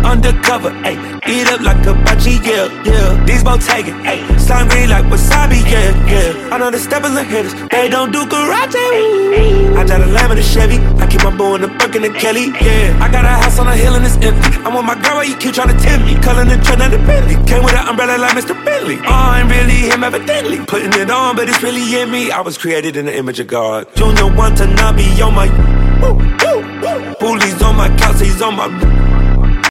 undercover, ayy. Eat up like a hibachi, yeah, yeah. These both taking, ayy. Slime green like wasabi, yeah, yeah. I know the steppers are hitters, they don't do karate. I drive a Lamb and a Chevy, I keep my bow in the Buck and the Kelly, yeah. I got a house on a hill and it's empty. I'm with my girl, why you keep trying to tempt me? Culling the trend of the Bentley, came with an umbrella like Mr. Bentley. Oh, I'm really him evidently, putting it on, but it's really in me. I was created in the image of God. Junior Watanabe on my, bullies on my couch, he's on my.